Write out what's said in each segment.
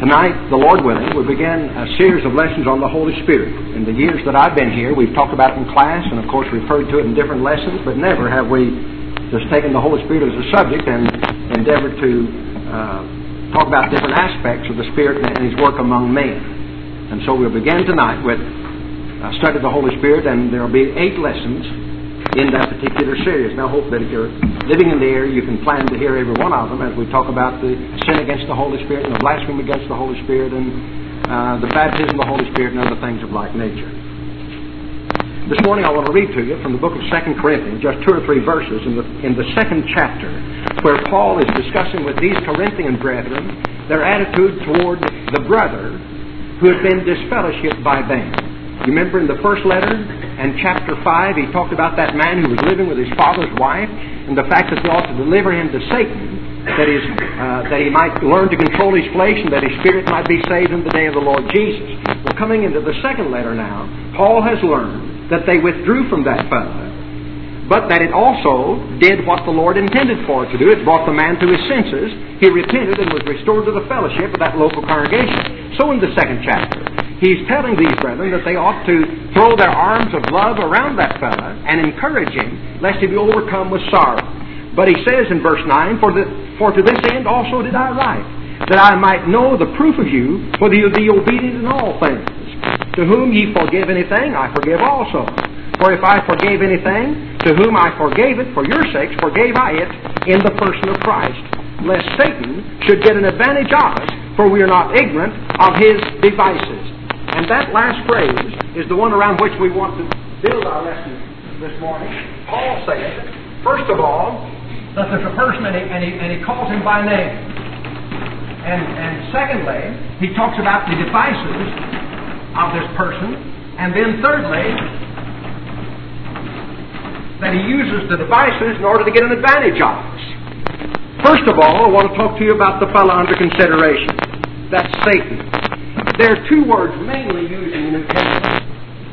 Tonight, the Lord willing, we begin a series of lessons on the Holy Spirit. In the years that I've been here, we've talked about it in class, and of course referred to it in different lessons, but never have we just taken the Holy Spirit as a subject and endeavored to talk about different aspects of the Spirit and His work among men. And so we'll begin tonight with a study of the Holy Spirit, and there will be 8 lessons in that particular series. Now I hope that if you're living in the area, you can plan to hear every one of them as we talk about the sin against the Holy Spirit and the blasphemy against the Holy Spirit and the baptism of the Holy Spirit and other things of like nature. This morning I want to read to you from the book of 2 Corinthians, just 2 or 3 verses in the 2nd chapter, where Paul is discussing with these Corinthian brethren their attitude toward the brother who had been disfellowshipped by them. You remember in the first letter and chapter 5, he talked about that man who was living with his father's wife and the fact that they ought to deliver him to Satan, that he might learn to control his flesh and that his spirit might be saved in the day of the Lord Jesus. Well, coming into the 2nd letter now, Paul has learned that they withdrew from that fellow, but that it also did what the Lord intended for it to do. It brought the man to his senses. He repented and was restored to the fellowship of that local congregation. So in the 2nd chapter, he's telling these brethren that they ought to throw their arms of love around that fellow and encourage him, lest he be overcome with sorrow. But he says in verse 9, For to this end also did I write, that I might know the proof of you, whether you be obedient in all things. To whom ye forgive anything, I forgive also. For if I forgave anything, to whom I forgave it, for your sakes forgave I it in the person of Christ, lest Satan should get an advantage of us, for we are not ignorant of his devices. And that last phrase is the one around which we want to build our lesson this morning. Paul says, first of all, that there's a person and he calls him by name. And secondly, he talks about the devices of this person. And then thirdly, that he uses the devices in order to get an advantage of us. First of all, I want to talk to you about the fellow under consideration. That's Satan. There are 2 words mainly used in the New Testament.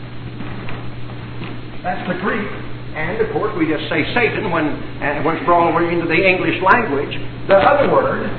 That's the Greek, and of course we just say Satan when we're all into the English language. The other word,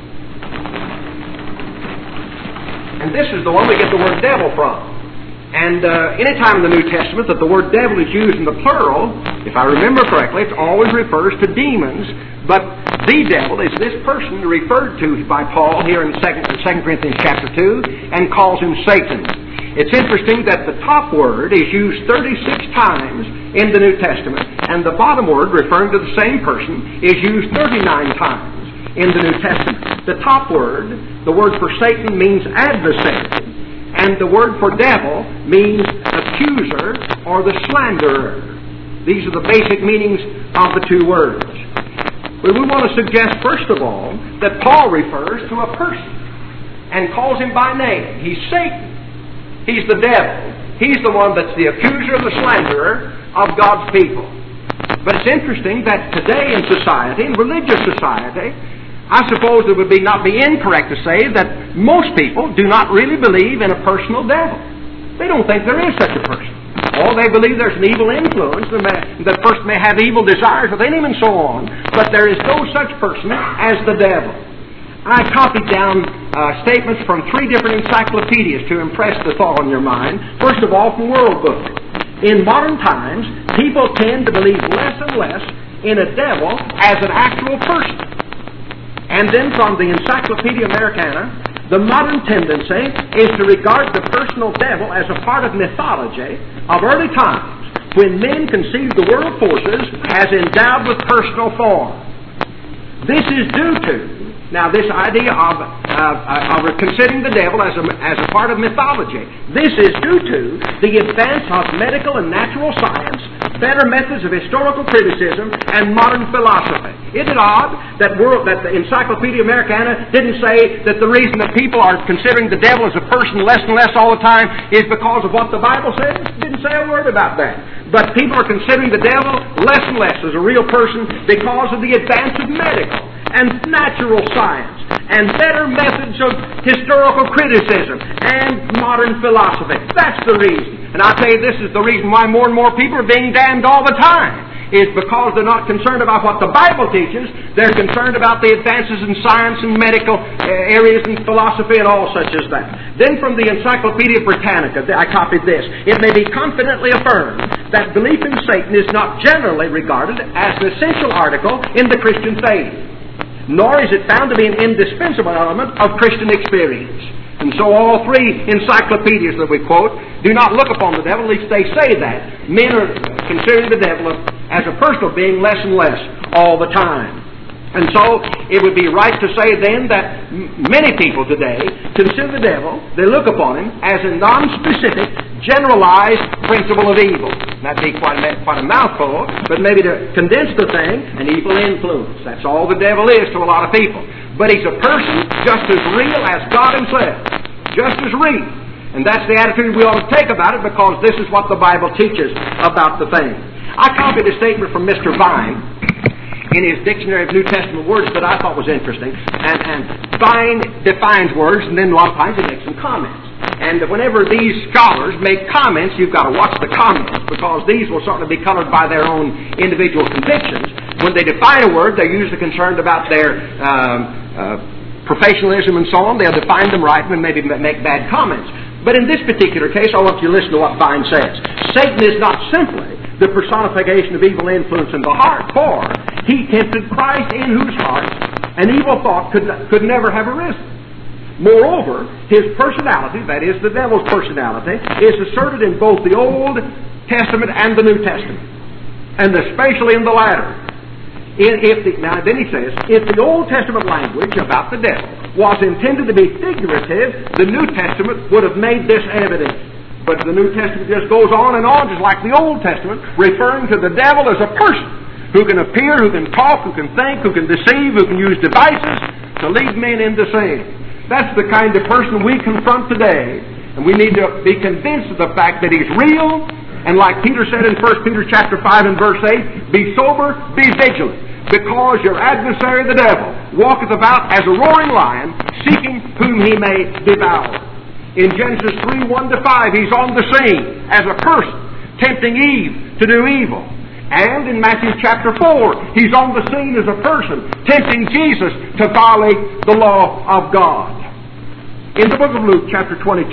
and this is the one we get the word devil from. And any time in the New Testament that the word devil is used in the plural, if I remember correctly, it always refers to demons. But the devil is this person referred to by Paul here in 2 Corinthians chapter 2 and calls him Satan. It's interesting that the top word is used 36 times in the New Testament, and the bottom word, referring to the same person, is used 39 times in the New Testament. The top word, the word for Satan, means adversary. And the word for devil means accuser or the slanderer. These are the basic meanings of the 2 words. But we want to suggest, first of all, that Paul refers to a person and calls him by name. He's Satan. He's the devil. He's the one that's the accuser, the slanderer of God's people. But it's interesting that today in society, in religious society, I suppose it would not be incorrect to say that most people do not really believe in a personal devil. They don't think there is such a person. Or they believe there's an evil influence, that person may have evil desires within him and so on. But there is no such person as the devil. I copied down statements from 3 different encyclopedias to impress the thought on your mind. First of all, from World Book. In modern times, people tend to believe less and less in a devil as an actual person. And then from the Encyclopedia Americana, the modern tendency is to regard the personal devil as a part of mythology of early times, when men conceived the world forces as endowed with personal form. This is due to, now this idea of considering the devil as a part of mythology, this is due to the advance of medical and natural science, better methods of historical criticism, and modern philosophy. Isn't it odd that the Encyclopedia Americana didn't say that the reason that people are considering the devil as a person less and less all the time is because of what the Bible says? It didn't say a word about that. But people are considering the devil less and less as a real person because of the advance of medical and natural science and better methods of historical criticism and modern philosophy. That's the reason. And I tell you, this is the reason why more and more people are being damned all the time. is because they're not concerned about what the Bible teaches. They're concerned about the advances in science and medical areas and philosophy and all such as that. Then from the Encyclopedia Britannica, I copied this. It may be confidently affirmed that belief in Satan is not generally regarded as an essential article in the Christian faith, nor is it found to be an indispensable element of Christian experience. And so all three encyclopedias that we quote do not look upon the devil, at least they say that. Men are considering the devil as a personal being less and less all the time. And so it would be right to say then that many people today consider the devil, they look upon him as a non-specific, generalized principle of evil. That'd be quite a mouthful, but maybe to condense the thing, an evil influence. That's all the devil is to a lot of people. But he's a person just as real as God Himself. Just as real. And that's the attitude we ought to take about it, because this is what the Bible teaches about the thing. I copied a statement from Mr. Vine in his Dictionary of New Testament Words that I thought was interesting. And Vine defines words, and then a lot of times he makes some comments. And whenever these scholars make comments, you've got to watch the comments, because these will certainly be colored by their own individual convictions. When they define a word, they're usually concerned about their professionalism and so on. They'll define them right and maybe make bad comments. But in this particular case, I want you to listen to what Vine says. Satan is not simply the personification of evil influence in the heart, for he tempted Christ, in whose heart an evil thought could never have arisen. Moreover, his personality, that is, the devil's personality, is asserted in both the Old Testament and the New Testament, and especially in the latter. Now then he says, if the Old Testament language about the devil was intended to be figurative, the New Testament would have made this evident. But the New Testament just goes on and on, just like the Old Testament, referring to the devil as a person who can appear, who can talk, who can think, who can deceive, who can use devices to lead men into sin. That's the kind of person we confront today, and we need to be convinced of the fact that he's real. And like Peter said in 1 Peter chapter 5 and verse 8, be sober, be vigilant, because your adversary the devil walketh about as a roaring lion, seeking whom he may devour. In Genesis 3, 1-5, he's on the scene as a person, tempting Eve to do evil. And in Matthew chapter 4, he's on the scene as a person, tempting Jesus to violate the law of God. In the book of Luke chapter 22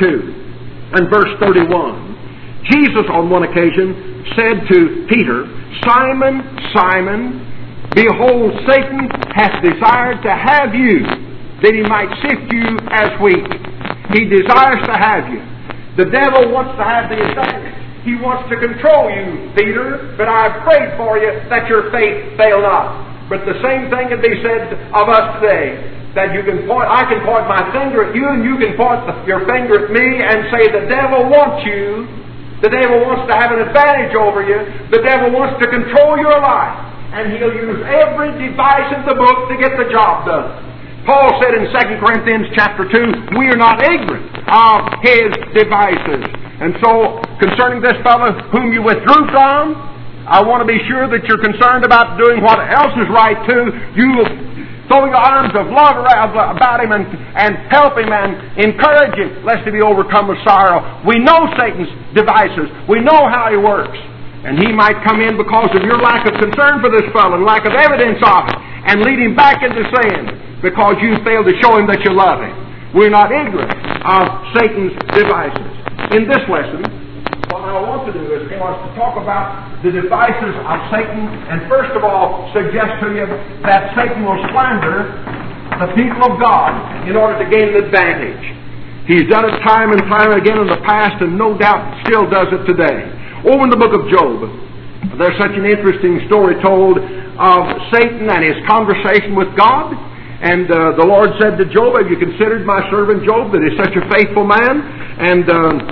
and verse 31, Jesus on one occasion said to Peter, Simon, Simon, behold, Satan hath desired to have you, that he might sift you as wheat. He desires to have you. The devil wants to have the advantage. He wants to control you, Peter, but I've prayed for you that your faith fail not. But the same thing can be said of us today, that I can point my finger at you, and you can point your finger at me and say the devil wants you. The devil wants to have an advantage over you. The devil wants to control your life. And he'll use every device in the book to get the job done. Paul said in 2 Corinthians chapter 2, we are not ignorant of his devices. And so, concerning this fellow whom you withdrew from, I want to be sure that you're concerned about doing what else is right too. You will throw your arms of love about him and help him and encourage him, lest he be overcome with sorrow. We know Satan's devices. We know how he works. And he might come in because of your lack of concern for this fellow and lack of evidence of it, and lead him back into sin because you failed to show him that you love him. We're not ignorant of Satan's devices. In this lesson, what I want to do is I want to talk about the devices of Satan, and first of all suggest to you that Satan will slander the people of God in order to gain an advantage. He's done it time and time again in the past, and no doubt still does it today. Over in the book of Job, there's such an interesting story told of Satan and his conversation with God. And the Lord said to Job, have you considered my servant Job, that is such a faithful man? And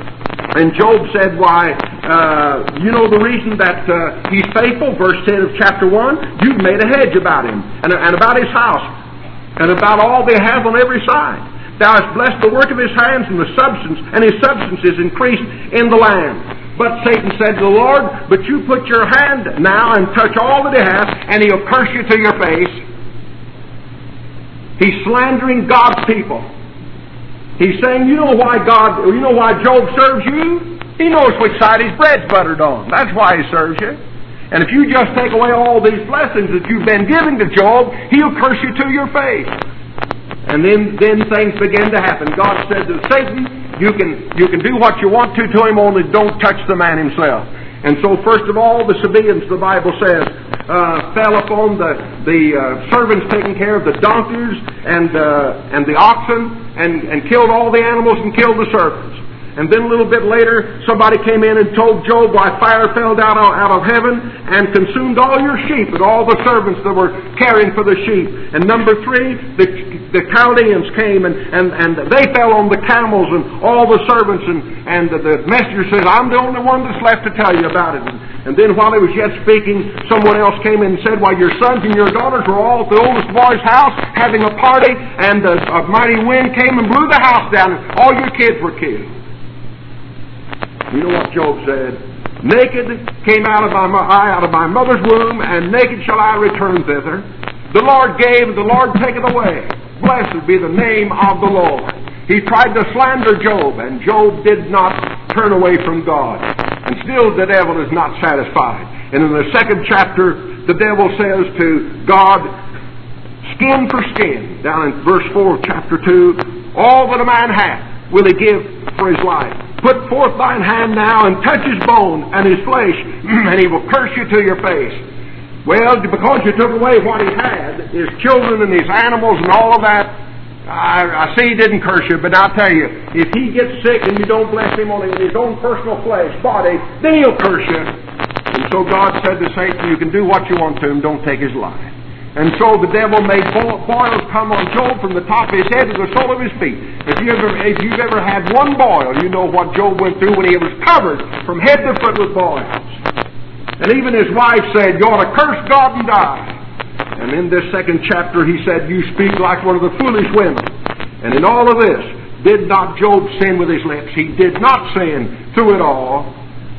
Job said, why, you know the reason that he's faithful? Verse 10 of chapter 1, you've made a hedge about him, and about his house, and about all they have on every side. Thou hast blessed the work of his hands, and his substance is increased in the land. But Satan said to the Lord, but you put your hand now and touch all that he has, and he'll curse you to your face. He's slandering God's people. He's saying, you know why Job serves you? He knows which side his bread's buttered on. That's why he serves you. And if you just take away all these blessings that you've been giving to Job, he'll curse you to your face. And then things begin to happen. God said to Satan, you can do what you want to him, only don't touch the man himself. And so first of all, the Sabaeans, the Bible says, fell upon the servants taking care of the donkeys and the oxen, and killed all the animals and killed the servants. And then a little bit later, somebody came in and told Job why fire fell down out of heaven and consumed all your sheep and all the servants that were caring for the sheep. And number 3, the Chaldeans came and they fell on the camels and all the servants. And the messenger says, I'm the only one that's left to tell you about it. And then while he was yet speaking, someone else came in and said, why, your sons and your daughters were all at the oldest boy's house having a party, and a mighty wind came and blew the house down, and all your kids were killed. You know what Job said? Naked came out of my mother's womb, and naked shall I return thither. The Lord gave, and the Lord taketh away. Blessed be the name of the Lord. He tried to slander Job, and Job did not turn away from God. And still the devil is not satisfied. And in the 2nd chapter, the devil says to God, skin for skin, down in verse 4 of chapter 2, all that a man hath will he give for his life. Put forth thine hand now and touch his bone and his flesh, and he will curse you to your face. Well, because you took away what he had, his children and his animals and all of that, I see he didn't curse you, but I'll tell you, if he gets sick and you don't bless him on his own personal flesh, body, then he'll curse you. And so God said to Satan, you can do what you want to him, don't take his life. And so the devil made boils come on Job from the top of his head to the sole of his feet. If you've ever had one boil, you know what Job went through when he was covered from head to foot with boils. And even his wife said, you ought to curse God and die. And in this 2nd chapter he said, you speak like one of the foolish women. And in all of this, did not Job sin with his lips? He did not sin through it all.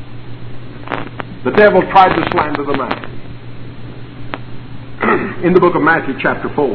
The devil tried to slander the man. In the book of Matthew chapter 4,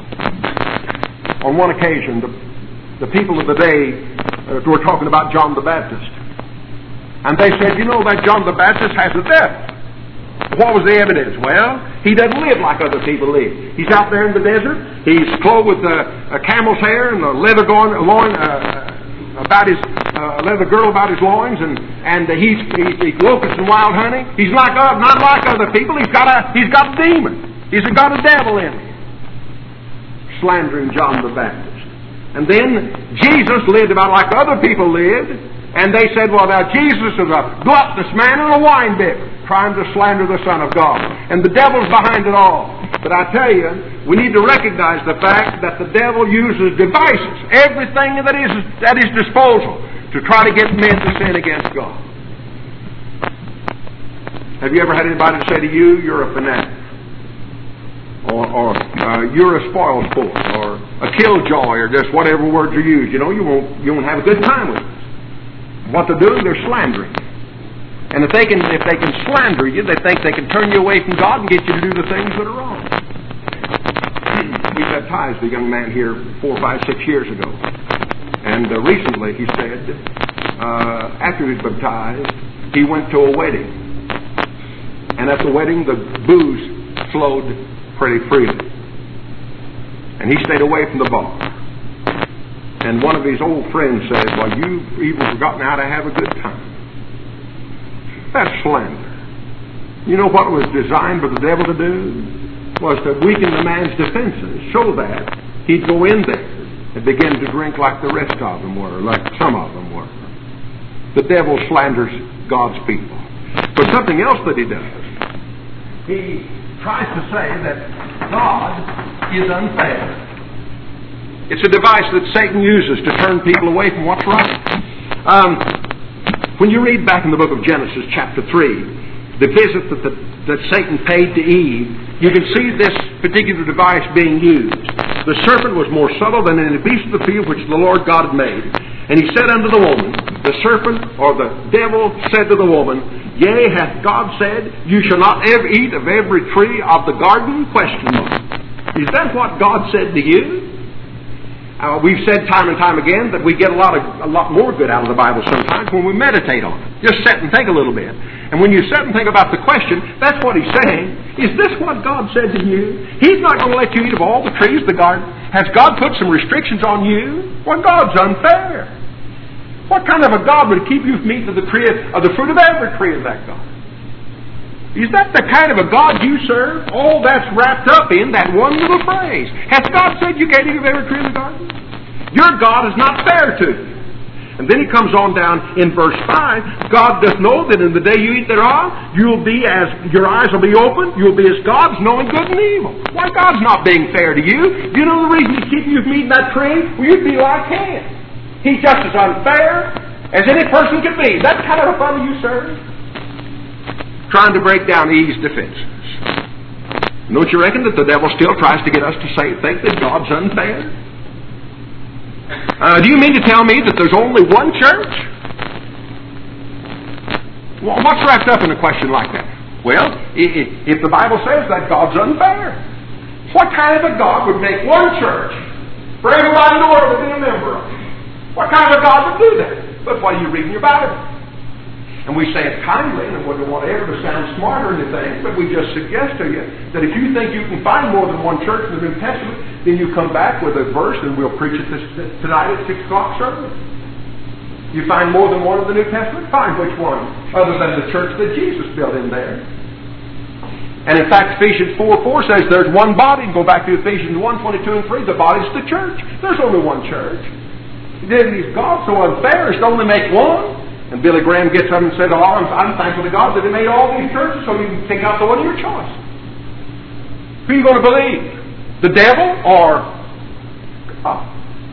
on one occasion, the people of the day were talking about John the Baptist. And they said, you know that John the Baptist has a devil. What was the evidence? Well, he doesn't live like other people live. He's out there in the desert. He's clothed with a camel's hair and a leather loin about his leather girdle about his loins, and he's locusts and wild honey. He's not like other people. He's got a demon. He's got a devil in him. Slandering John the Baptist. And then Jesus lived about like other people lived, and they said, well, now Jesus is a gluttonous man and a winebibber, trying to slander the Son of God. And the devil's behind it all. But I tell you, we need to recognize the fact that the devil uses devices, everything that is at his disposal, to try to get men to sin against God. Have you ever had anybody say to you, you're a fanatic? Or you're a spoiled sport, or a killjoy, or just whatever words are used. You know, you won't have a good time with it. What they're doing, they're slandering. And if they can slander you, they think they can turn you away from God and get you to do the things that are wrong. We baptized a young man here 4, 5, 6 years ago, and recently he said, after he was baptized, he went to a wedding, and at the wedding the booze flowed pretty freely. And he stayed away from the bar. And one of his old friends said, well, you've even forgotten how to have a good time. That's slander. You know what was designed by the devil to do? Was to weaken the man's defenses so that he'd go in there and begin to drink like the rest of them were, like some of them were. The devil slanders God's people. But something else that he does, he tries to say that God is unfair. It's a device that Satan uses to turn people away from what's right. When you read back in the book of Genesis chapter 3, the visit that Satan paid to Eve, you can see this particular device being used. The serpent was more subtle than any beast of the field which the Lord God had made. And he said unto the woman, the serpent or the devil said to the woman, yea, hath God said, you shall not ever eat of every tree of the garden? Question mark. Is that what God said to you? We've said time and time again that we get a lot more good out of the Bible sometimes when we meditate on it. Just sit and think a little bit. And when you sit and think about the question, that's what he's saying. Is this what God said to you? He's not going to let you eat of all the trees of the garden. Has God put some restrictions on you? Well, God's unfair. What kind of a God would keep you from eating of the fruit of every tree of that garden? Is that the kind of a God you serve? All that's wrapped up in that one little phrase. Has God said you can't eat of every tree in the garden? Your God is not fair to you. And then he comes on down in verse 5. God doth know that in the day you eat thereof, you'll be as, your eyes will be open, you'll be as gods, knowing good and evil. Why, God's not being fair to you. Do you know the reason he's keeping you from eating that tree? Well, you'd be like him. He's just as unfair as any person could be. That kind of a fellow you serve? Trying to break down Eve's defenses. Don't you reckon that the devil still tries to get us to think that God's unfair? Do you mean to tell me that there's only one church? Well, what's wrapped up in a question like that? Well, if the Bible says that God's unfair, what kind of a God would make one church for everybody in the world to be a member of? What kind of a God would do that? But what are you reading your Bible? And we say it kindly, and we don't want ever to sound smart or anything, but we just suggest to you that if you think you can find more than one church in the New Testament, then you come back with a verse, and we'll preach it tonight at 6 o'clock service. You find more than one in the New Testament? Find which one, other than the church that Jesus built in there. And in fact, Ephesians 4:4 says there's one body. And go back to Ephesians 1:22 and 3. The body's the church. There's only one church. Is God so unfair as to only make one? And Billy Graham gets up and said, "Oh, I'm thankful to God that He made all these churches so you can pick out the one of your choice." Who are you going to believe? The devil or God?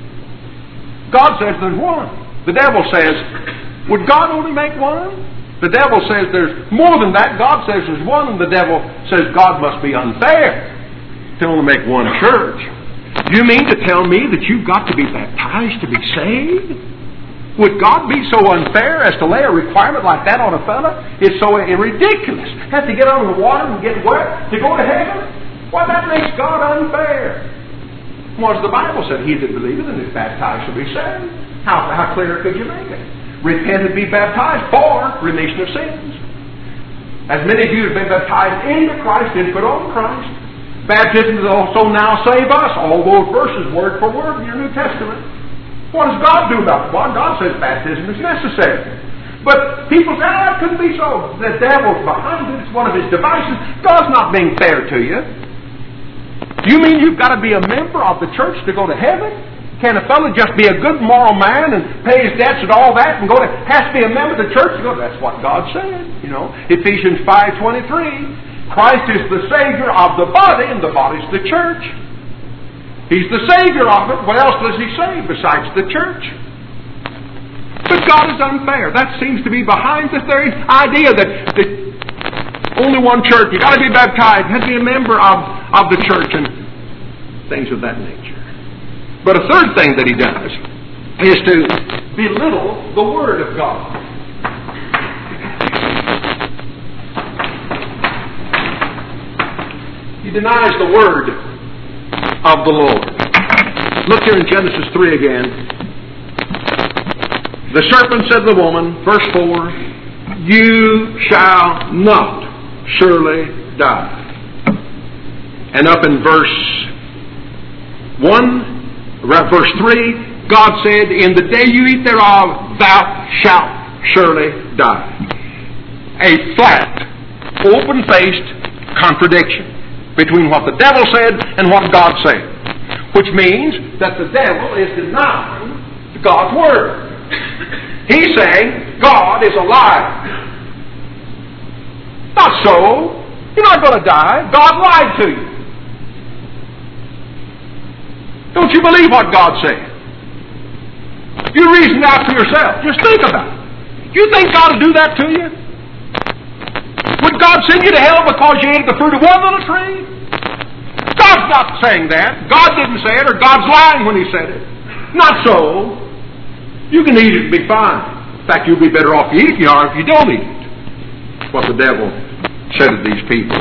God says there's one. The devil says, would God only make one? The devil says there's more than that. God says there's one, and the devil says God must be unfair to only make one church. Do you mean to tell me that you've got to be baptized to be saved? Would God be so unfair as to lay a requirement like that on a fella? It's so ridiculous. Have to get on the water and get wet to go to heaven? Why, that makes God unfair. Well, as the Bible said, he that believeth and is baptized shall be saved. How clear could you make it? Repent and be baptized for remission of sins. As many of you have been baptized into Christ and put on Christ. Baptism does also now save us. All those verses, word for word, in your New Testament. What does God do about it? Well, God says baptism is necessary. But people say, it couldn't be so. The devil's behind it. It's one of his devices. God's not being fair to you. Do you mean you've got to be a member of the church to go to heaven? Can a fellow just be a good moral man and pay his debts and all that and has to be a member of the church to go? That's what God said. Ephesians 5:23. Christ is the Savior of the body, and the body's the church. He's the Savior of it. What else does He save besides the church? But God is unfair. That seems to be behind the very idea that only one church, you've got to be baptized, you have to be a member of the church, and things of that nature. But a third thing that He does is to belittle the Word of God. He denies the Word of the Lord. Look here in Genesis 3 again. The serpent said to the woman, verse 4, "You shall not surely die." And up in verse 3, God said, "In the day you eat thereof, thou shalt surely die." A flat, open-faced contradiction between what the devil said and what God said. Which means that the devil is denying God's Word. He's saying God is a liar. Not so. You're not going to die. God lied to you. Don't you believe what God said? You reason out for yourself. Just think about it. You think God will do that to you? Would God send you to hell because you ate the fruit of one little tree? God's not saying that. God didn't say it, or God's lying when He said it. Not so. You can eat it and be fine. In fact, you'll be better off you eat it you are if you don't eat it. That's what the devil said to these people.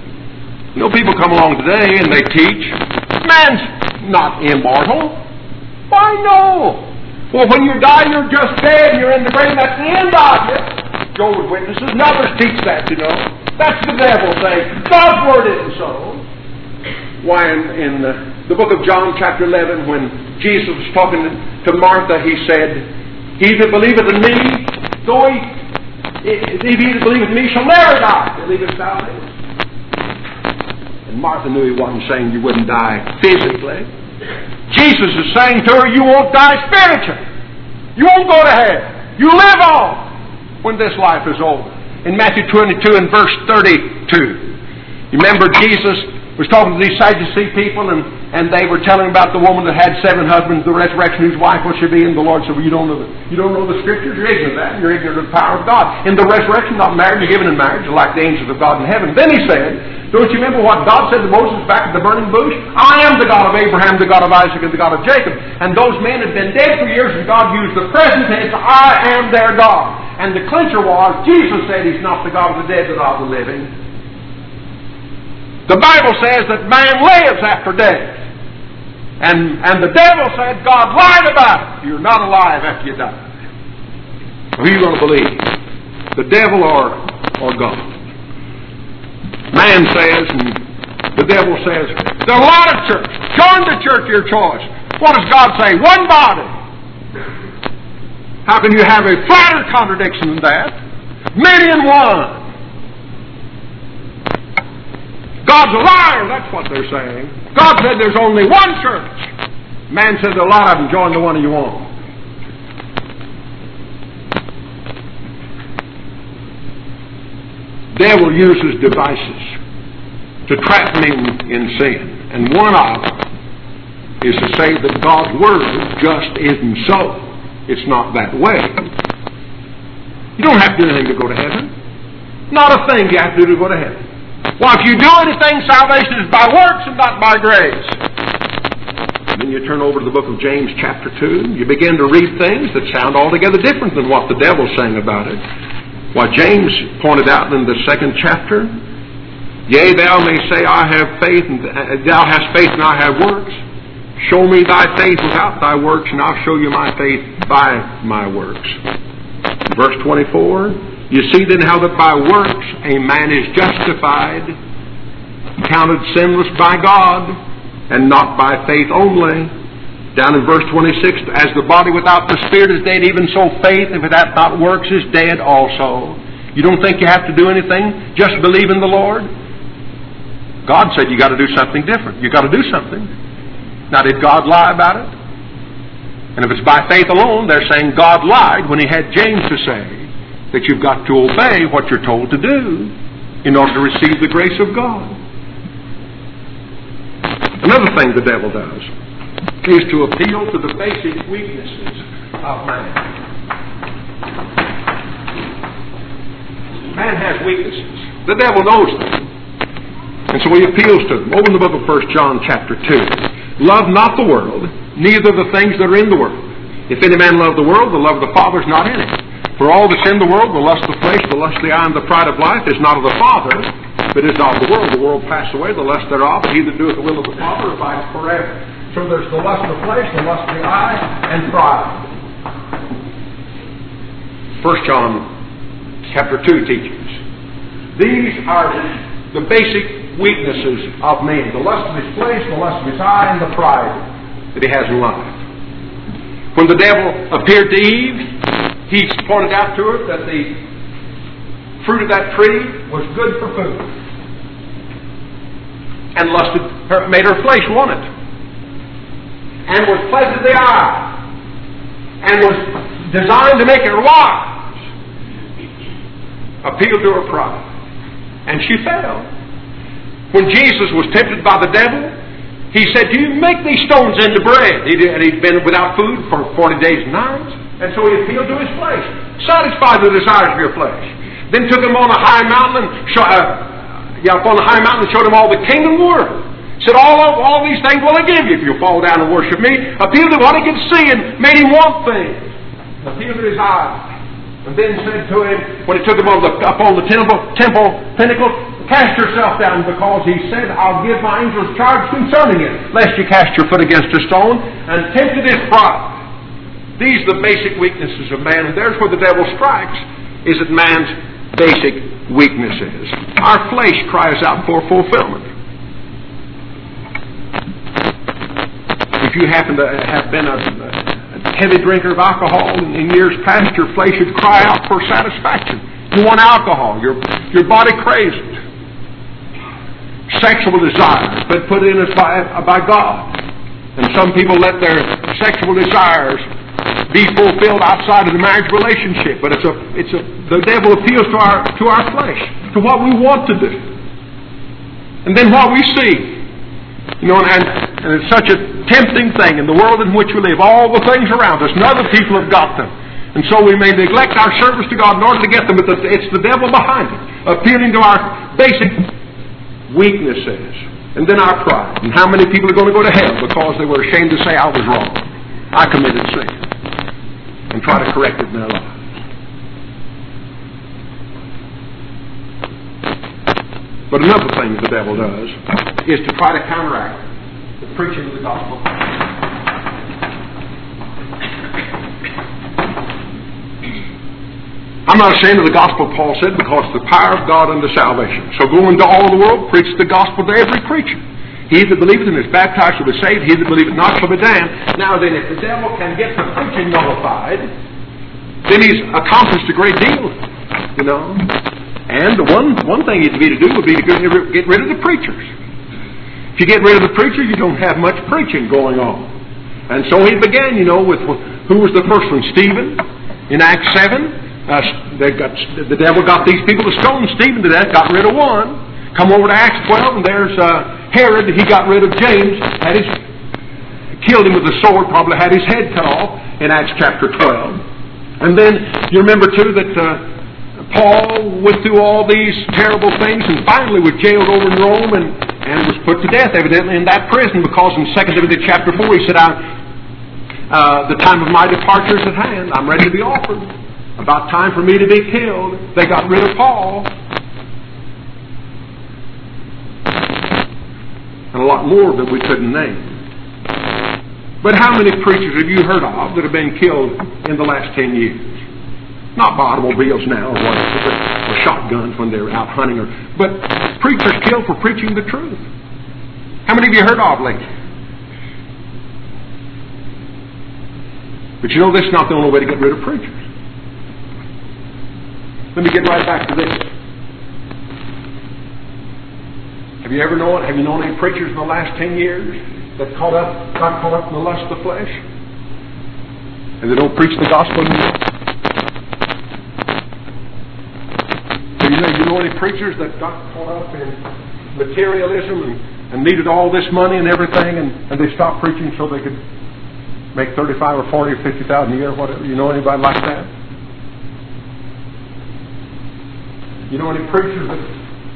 People come along today and they teach, man's not immortal. Why, no. Well, when you die, you're just dead and you're in the grave. That's the end of you. Jehovah's Witnesses and others teach that, you know. That's the devil saying, God's Word isn't so. Why, in the book of John, chapter 11, when Jesus was talking to Martha, He said, He that believeth in me, though if he that believeth in me shall never die, believest thou me? And Martha knew He wasn't saying you wouldn't die physically. Jesus is saying to her, you won't die spiritually. You won't go to hell. You live on when this life is over. In Matthew 22 and verse 32, you remember Jesus was talking to these Sadducee people, and they were telling about the woman that had 7 husbands, the resurrection, whose wife will she be? And the Lord said, well, you don't know the Scriptures, you're ignorant of that, and you're ignorant of the power of God. In the resurrection, not married, you're given in marriage, like the angels of God in heaven. Then He said, don't you remember what God said to Moses back at the burning bush? I am the God of Abraham, the God of Isaac, and the God of Jacob. And those men had been dead for years, and God used the present tense, I am their God. And the clincher was, Jesus said He's not the God of the dead, but of the living. The Bible says that man lives after death. And the devil said God lied about it. You're not alive after you die. Who are you going to believe? The devil or God? Man says, and the devil says, there are a lot of churches. Join the church of your choice. What does God say? One body. How can you have a flatter contradiction than that? Many in one. God's a liar, that's what they're saying. God said there's only one church. Man said there are a lot of them. Join the one you want. Devil uses devices to trap men in sin. And one of them is to say that God's Word just isn't so. It's not that way. You don't have to do anything to go to heaven. Not a thing you have to do to go to heaven. Well, if you do anything, salvation is by works and not by grace. And then you turn over to the book of James chapter 2. You begin to read things that sound altogether different than what the devil's saying about it. What James pointed out in the 2nd chapter, yea, thou may say, I have faith, and thou hast faith and I have works. Show me thy faith without thy works, and I'll show you my faith by my works. Verse 24, you see then how that by works a man is justified, counted sinless by God, and not by faith only. Down in verse 26, as the body without the Spirit is dead, even so faith, if it hath not works, is dead also. You don't think you have to do anything? Just believe in the Lord? God said you got to do something different. You got to do something. Now, did God lie about it? And if it's by faith alone, they're saying God lied when He had James to say that you've got to obey what you're told to do in order to receive the grace of God. Another thing the devil does is to appeal to the basic weaknesses of man. Man has weaknesses. The devil knows them. And so he appeals to them. Open the book of 1 John chapter 2. Love not the world, neither the things that are in the world. If any man love the world, the love of the Father is not in him. For all that's in the world, the lust of the flesh, the lust of the eye, and the pride of life, is not of the Father, but is of the world. The world passeth away, the lust thereof, but he that doeth the will of the Father abides forever. So there's the lust of the flesh, the lust of the eye, and pride. 1 John chapter 2 teaches. These are the basic weaknesses of man. The lust of his flesh, the lust of his eye, and the pride that he has in life. When the devil appeared to Eve, he pointed out to her that the fruit of that tree was good for food. And made her flesh want it. And was pleasant to the eye. And was designed to make her wise. Appealed to her pride. And she fell. When Jesus was tempted by the devil, He said, do you make these stones into bread? He'd been without food for 40 days and nights. And so he appealed to his flesh. Satisfy the desires of your flesh. Then took him on a high mountain and showed him all the kingdom world. Said, all these things will I give you if you fall down and worship me. Appealed to what he could see and made him want things. Appealed to his eyes. And then said to him, when he took him up on the temple pinnacle, cast yourself down, because he said, I'll give my angels charge concerning it, lest you cast your foot against a stone, and tempted his pride. These are the basic weaknesses of man, and there's where the devil strikes, is at man's basic weaknesses. Our flesh cries out for fulfillment. If you happen to have been a heavy drinker of alcohol in years past, your flesh would cry out for satisfaction. You want alcohol. Your body craves it. Sexual desires, but put in us by God. And some people let their sexual desires be fulfilled outside of the marriage relationship. But the devil appeals to our flesh, to what we want to do, and then what we see. You know, and it's such a tempting thing in the world in which we live. All the things around us, and other people have got them. And so we may neglect our service to God in order to get them, but it's the devil behind it, appealing to our basic weaknesses. And then our pride. And how many people are going to go to hell because they were ashamed to say, I was wrong, I committed sin, and try to correct it in their lives. But another thing the devil does is to try to counteract the preaching of the gospel. I'm not ashamed of the gospel, Paul said, because it's the power of God unto salvation. So go into all the world, preach the gospel to every creature. He that believeth and is baptized shall be saved. He that believeth not shall be damned. Now then, if the devil can get the preaching nullified, then he's accomplished a great deal, you know. And the one thing he'd be to do would be to get rid of the preachers. If you get rid of the preacher, you don't have much preaching going on. And so he began, you know, with who was the first one? Stephen. In Acts 7, the devil got these people to stone Stephen to death, got rid of one. Come over to Acts 12, and there's Herod. He got rid of James, killed him with a sword, probably had his head cut off in Acts chapter 12. And then you remember too that Paul went through all these terrible things and finally was jailed over in Rome and was put to death, evidently, in that prison, because in 2 Timothy chapter 4 he said, the time of my departure is at hand. I'm ready to be offered. About time for me to be killed. They got rid of Paul. And a lot more that we couldn't name. But how many preachers have you heard of that have been killed in the last 10 years? Not by automobiles now or whatever, or shotguns when they're out hunting, but preachers killed for preaching the truth. How many of you heard of lately? But you know, this is not the only way to get rid of preachers. Let me get right back to this. Have you known any preachers in the last 10 years that got caught up in the lust of the flesh? And they don't preach the gospel anymore? You know any preachers that got caught up in materialism and needed all this money and everything, and they stopped preaching so they could make $35,000 or $40,000 or $50,000 a year, whatever? You know anybody like that? You know any preachers that...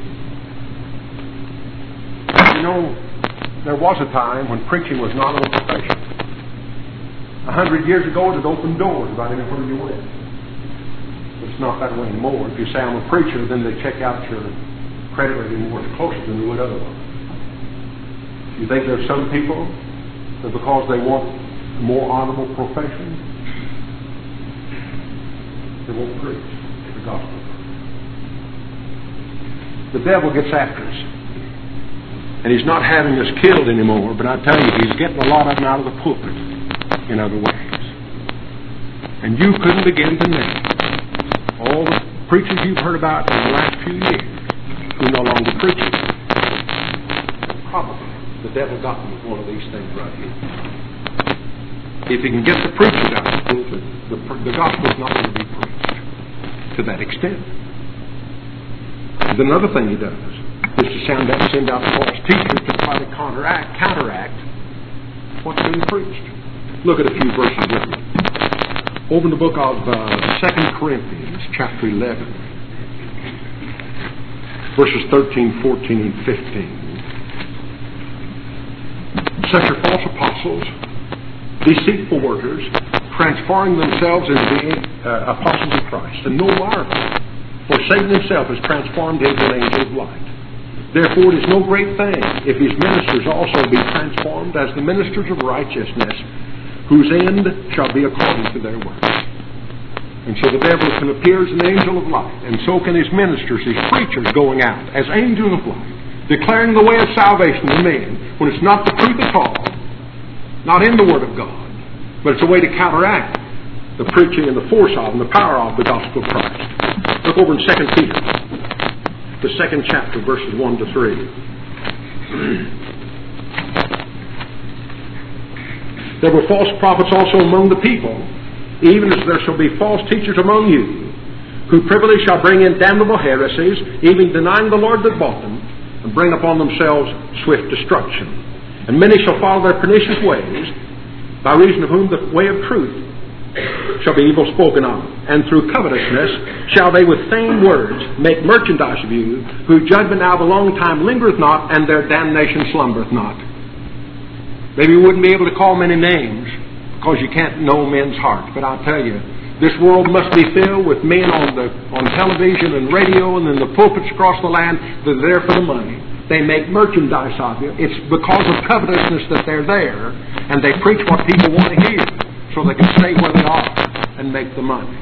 You know, there was a time when preaching was not a profession. 100 years ago, it had opened doors about anywhere you went. It's not that way anymore. If you say I'm a preacher, then they check out your credit rating more closer than they would otherwise. You think there's some people that because they want a more honorable profession, they won't preach the gospel. The devil gets after us. And he's not having us killed anymore, but I tell you, he's getting a lot of them out of the pulpit in other ways. And you couldn't begin to name all the preachers you've heard about in the last few years who no longer preach it. Probably the devil got them with one of these things right here. If he can get the preachers out of the pulpit, the gospel is not going to be preached to that extent. And then another thing he does is to send out false teachers to try to counteract what's being preached. Look at a few verses with me. Over in the book of 2 Corinthians, chapter 11, verses 13, 14, and 15. Such are false apostles, deceitful workers, transforming themselves into the apostles of Christ. And no marvel, for Satan himself is transformed into an angel of light. Therefore, it is no great thing if his ministers also be transformed as the ministers of righteousness, whose end shall be according to their works. And so the devil can appear as an angel of light, and so can his ministers, his preachers, going out as angels of light, declaring the way of salvation to men when it's not the truth at all, not in the Word of God, but it's a way to counteract the preaching and the force of and the power of the gospel of Christ. Look over in 2 Peter, the 2nd chapter, verses 1 to 3. There were false prophets also among the people, even as there shall be false teachers among you, who privily shall bring in damnable heresies, even denying the Lord that bought them, and bring upon themselves swift destruction. And many shall follow their pernicious ways, by reason of whom the way of truth shall be evil spoken of. And through covetousness shall they with feigned words make merchandise of you, whose judgment now of a long time lingereth not, and their damnation slumbereth not. Maybe you wouldn't be able to call many names, because you can't know men's hearts. But I'll tell you, this world must be filled with men on television and radio and in the pulpits across the land that are there for the money. They make merchandise of you. It's because of covetousness that they're there, and they preach what people want to hear, so they can stay where they are and make the money.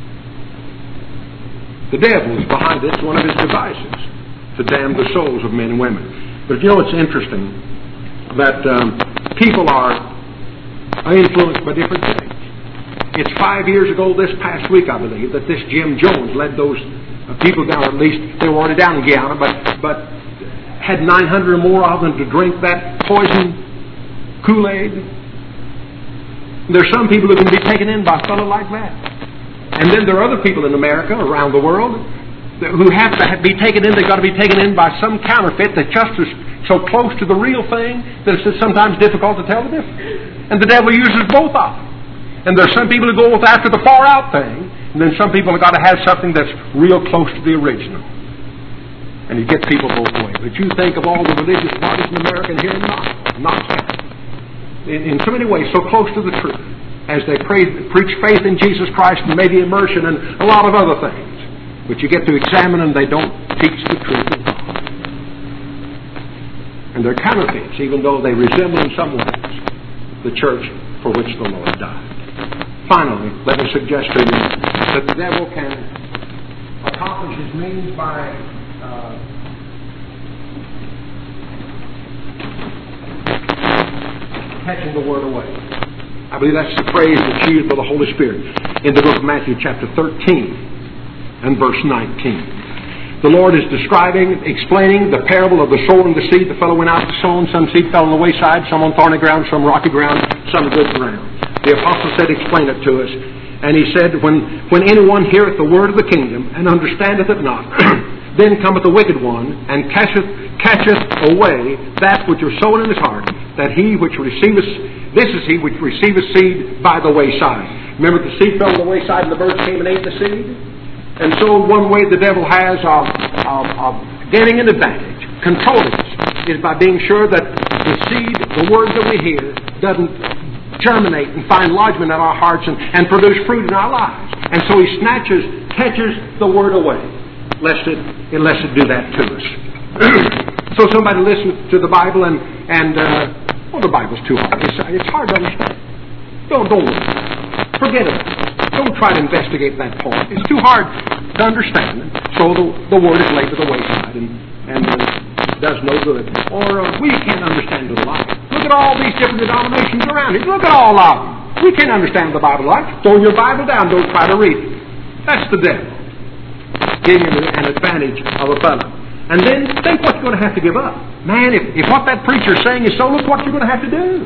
The devil is behind it. It's one of his devices to damn the souls of men and women. But you know, it's interesting that people are influenced by different things. It's 5 years ago this past week, I believe, that this Jim Jones led those people down, at least they were already down in Guyana, but had 900 or more of them to drink that poison Kool-Aid. There's some people who can be taken in by a fellow like that. And then there are other people in America, around the world, who have to be taken in. They've got to be taken in by some counterfeit that just is so close to the real thing that it's sometimes difficult to tell the difference. And the devil uses both of them. And there's some people who go after the far out thing, and then some people have got to have something that's real close to the original. And you get people both ways. But you think of all the religious parties in America and here, not so. In so many ways, so close to the truth, as they preach faith in Jesus Christ and maybe immersion and a lot of other things. But you get to examine them, they don't teach the truth of God. And they're counterfeits, even though they resemble in some ways the church for which the Lord died. Finally, let me suggest to you that the devil can accomplish his means by catching the word away. I believe that's the phrase that's used by the Holy Spirit in the book of Matthew chapter 13 and verse 19. The Lord is explaining the parable of the sower and the seed. The fellow went out to sow, and some seed fell on the wayside, some on thorny ground, some rocky ground, some good ground. The apostle said, explain it to us. And he said, when anyone heareth the word of the kingdom and understandeth it not, then cometh the wicked one and catcheth away that which was sown in his heart, that he which receiveth, this is he which receiveth seed by the wayside. Remember, the seed fell on the wayside and the birds came and ate the seed? And so one way the devil has of gaining an advantage, controlling us, is by being sure that the seed, the word that we hear, doesn't germinate and find lodgment in our hearts and produce fruit in our lives. And so he catches the word away, lest it do that to us. So somebody listens to the Bible and the Bible's too hard. It's hard to understand. Don't forget it. Don't try to investigate that point. It's too hard to understand. So the word is laid to the wayside and does no good. Or we can't understand the life. Look at all these different denominations around it. Look at all of them. We can't understand the Bible like. Throw your Bible down. Don't try to read it. That's the devil giving you an advantage of a fellow. And then think what you're going to have to give up. Man, if what that preacher's saying is so, look what you're going to have to do.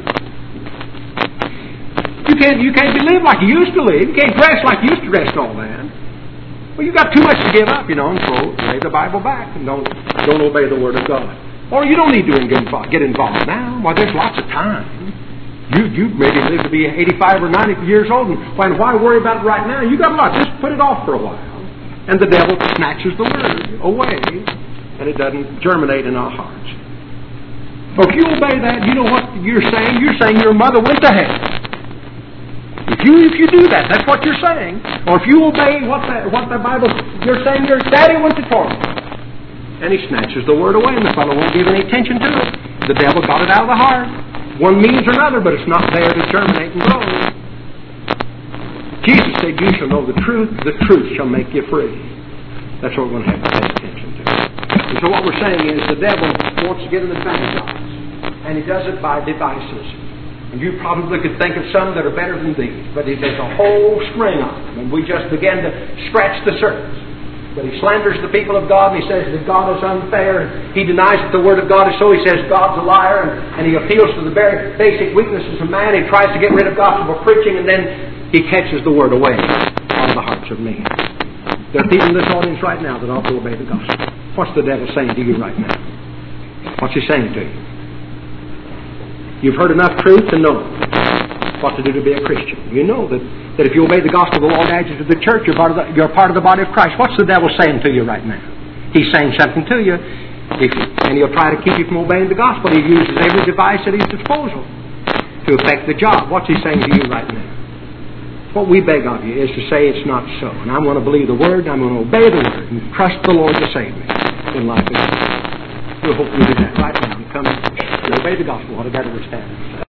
You can't live like you used to live. You can't dress like you used to dress and all that. Well, you've got too much to give up, and so lay the Bible back and don't obey the Word of God. Or you don't need to get involved now. Why, there's lots of time. You maybe live to be 85 or 90 years old, and why worry about it right now? You got a lot. Just put it off for a while. And the devil snatches the Word away, and it doesn't germinate in our hearts. Well, if you obey that, you know what you're saying? You're saying your mother went to hell. If you do that, that's what you're saying. Or if you obey what the Bible, you're saying your daddy went to torment. And he snatches the word away, and the fellow won't give any attention to it. The devil got it out of the heart. One means or another, but it's not there to germinate and grow. Jesus said, you shall know the truth shall make you free. That's what we're going to have to pay attention to. And so what we're saying is the devil wants to get an advantage of us. And he does it by devices. And you probably could think of some that are better than these. But there's a whole string of them. And we just begin to scratch the surface. But he slanders the people of God, and he says that God is unfair. And he denies that the Word of God is so. He says God's a liar. And he appeals to the very basic weaknesses of man. He tries to get rid of gospel preaching, and then he catches the Word away out of the hearts of men. There are people in this audience right now that ought to obey the gospel. What's the devil saying to you right now? What's he saying to you? You've heard enough truth to know what to do to be a Christian. You know that if you obey the gospel of the Lord adds you to the church, you're part of the body of Christ. What's the devil saying to you right now? He's saying something to you, and he'll try to keep you from obeying the gospel. He uses every device at his disposal to effect the job. What's he saying to you right now? What we beg of you is to say it's not so. And I'm going to believe the Word, and I'm going to obey the Word, and trust the Lord to save me in life and death. We'll hope you do that right now and come and obey the gospel. What a better stand.